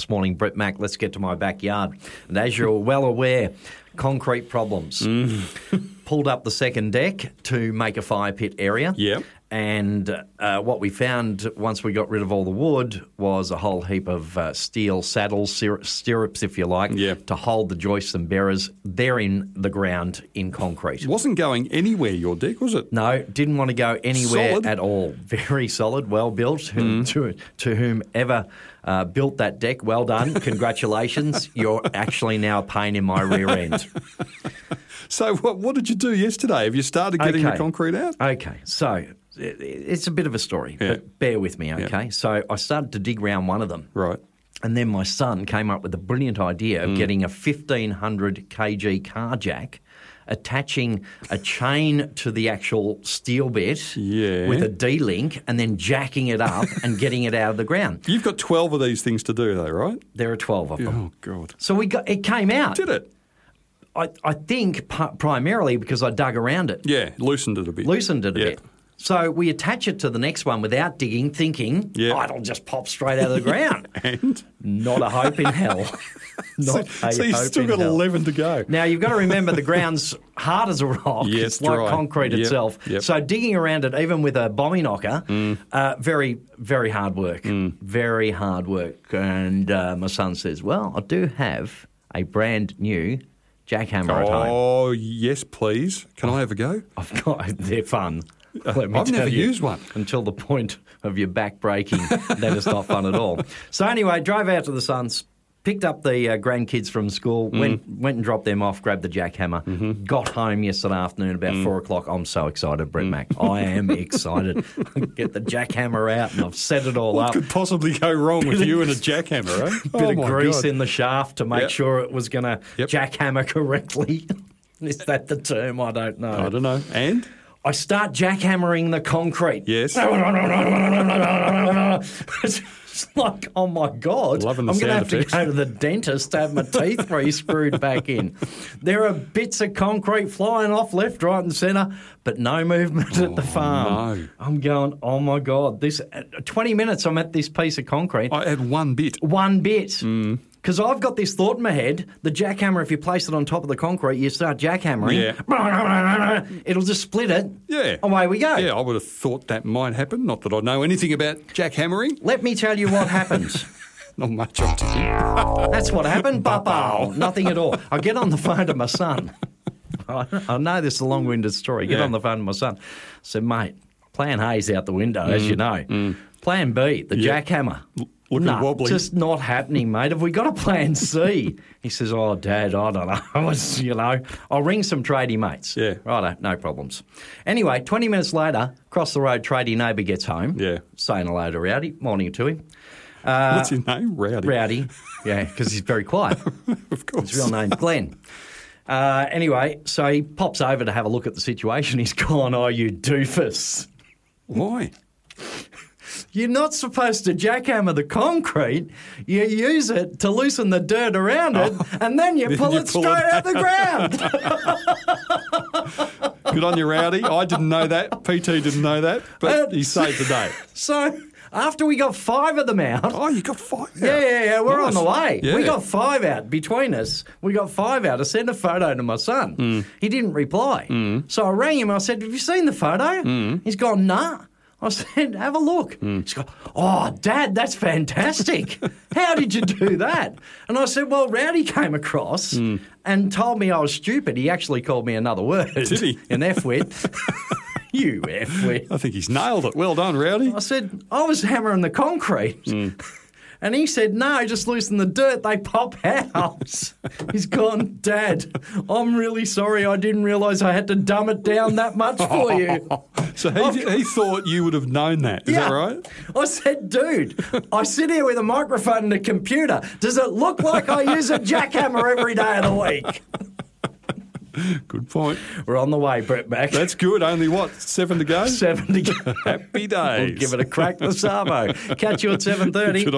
this morning, Brett Mack, let's get to my backyard. And as you're well aware, concrete problems. Pulled up the second deck to make a fire pit area. Yep. And what we found once we got rid of all the wood was a whole heap of steel saddles, stirrups, if you like, to hold the joists and bearers. They're in the ground in concrete. It wasn't going anywhere, your deck, was it? No, didn't want to go anywhere Solid. at all. Very solid, well built. To whomever built that deck, well done. Congratulations. You're actually now a pain in my rear end. So what did you do yesterday? Have you started getting the concrete out? Okay, so it's a bit of a story, but bear with me, okay? Yeah. So I started to dig around one of them. Right. And then my son came up with a brilliant idea of getting a 1,500 kg car jack, attaching a chain to the actual steel bit with a D-link and then jacking it up and getting it out of the ground. You've got 12 of these things to do, though, right? There are 12 of them. Oh, God. So it came out. Did it? I think primarily because I dug around it. Yeah, loosened it a bit. Bit. So we attach it to the next one without digging, thinking, it'll just pop straight out of the ground. And? Not a hope in hell. So you've still got 11 to go. Now, you've got to remember the ground's hard as a rock. Yes, like concrete itself. Yep. So digging around it, even with a bombie knocker, very, very hard work. Very hard work. And my son says, well, I do have a brand new jackhammer at home. Oh, yes, please. Can I have a go? They're fun. I've never used one. Until the point of your back breaking, then it's not fun at all. So anyway, drove out to the Suns, picked up the grandkids from school, went and dropped them off, grabbed the jackhammer, got home yesterday afternoon about 4 o'clock. I'm so excited, Brett Mack. I am excited. Get the jackhammer out and I've set it all up. What could possibly go wrong with you and a jackhammer, eh? Bit of grease in the shaft to make sure it was going to jackhammer correctly. Is that the term? I don't know. I don't know. And? I start jackhammering the concrete. Yes. It's like, oh my God, I'm going to have to go to the dentist to have my teeth re-screwed back in. There are bits of concrete flying off left, right and centre, but no movement at the farm. No. I'm going, oh my God, 20 minutes I'm at this piece of concrete. I had one bit. One bit. Because I've got this thought in my head, the jackhammer, if you place it on top of the concrete, you start jackhammering, it'll just split it. Yeah. Away we go. Yeah, I would have thought that might happen. Not that I know anything about jackhammering. Let me tell you what happens. Not much, I'm thinking. That's what happened. Nothing at all. I get on the phone to my son. I know this is a long-winded story. Get on the phone to my son. I said, mate, plan A's out the window, as you know. Plan B, the jackhammer. Looking wobbly. Just not happening, mate. Have we got a plan C? He says, oh, Dad, I don't know. I'll ring some tradie mates. Yeah. Righto, no problems. Anyway, 20 minutes later, across the road, tradie neighbour gets home. Yeah. Saying hello to Rowdy. Morning to him. What's his name? Rowdy. Rowdy. Yeah, because he's very quiet. Of course. His real name's Glenn. Anyway, so he pops over to have a look at the situation. He's gone, oh, you doofus. Why? You're not supposed to jackhammer the concrete. You use it to loosen the dirt around it, and then you pull it straight out the ground. Good on you, Rowdy. I didn't know that. PT didn't know that, but he saved the day. So after we got 5 of them out... Oh, you got 5 out? Yeah, we're nice. on the way. Yeah. We got 5 out between us. We got 5 out. I sent a photo to my son. He didn't reply. So I rang him. I said, have you seen the photo? He's gone, nah. I said, have a look. He's gone, oh, Dad, that's fantastic. How did you do that? And I said, well, Rowdy came across and told me I was stupid. He actually called me another word. Did he? An F-wit. You F-wit. I think he's nailed it. Well done, Rowdy. I said, I was hammering the concrete. And he said, no, just loosen the dirt. They pop out. He's gone, Dad, I'm really sorry. I didn't realise I had to dumb it down that much for you. So he thought you would have known that. Is that right? I said, dude, I sit here with a microphone and a computer. Does it look like I use a jackhammer every day of the week? Good point. We're on the way, Brett Mack. That's good. Only, 7 to go? 7 to go. Happy days. We'll give it a crack this Savo. Catch you at 7:30.